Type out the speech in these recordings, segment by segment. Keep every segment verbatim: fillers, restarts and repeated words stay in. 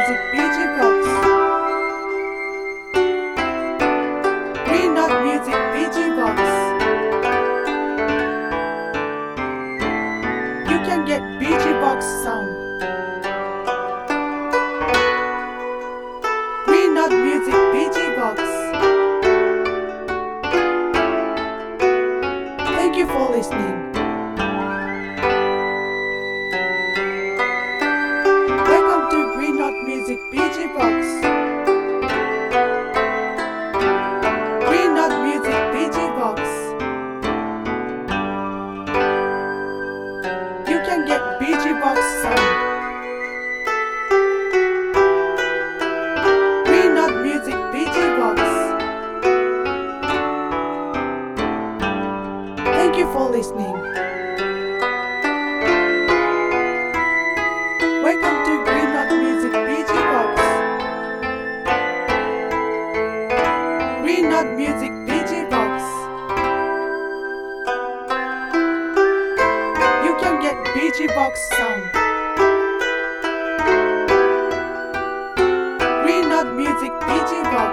Music B G Box. Green Dot Music B G Box. You can get B G Box sound. Green Dot Music B G Box. Thank you for listening. Music B G Box. Green Dot Music B G Box. You can get B G Box sound. Green Dot Music B G Box. Thank you for listening. Welcome to Green Dot Music B G Box. Green Dot Music B G Box. You can get B G Box sound. Green Dot Music B G Box.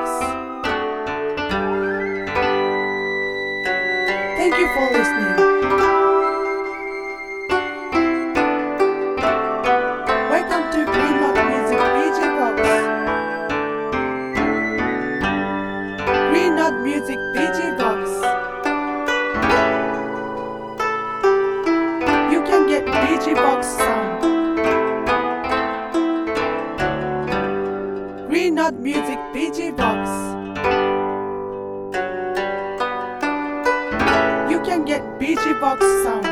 Thank you for listening. Welcome to Green Dot Music B G Box. Green Dot Music B G Box. You can get B G Box sound. Green Dot Music B G Box. You can get B G Box sound.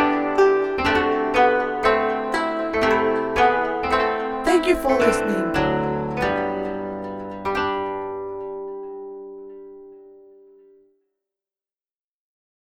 Thank you for listening.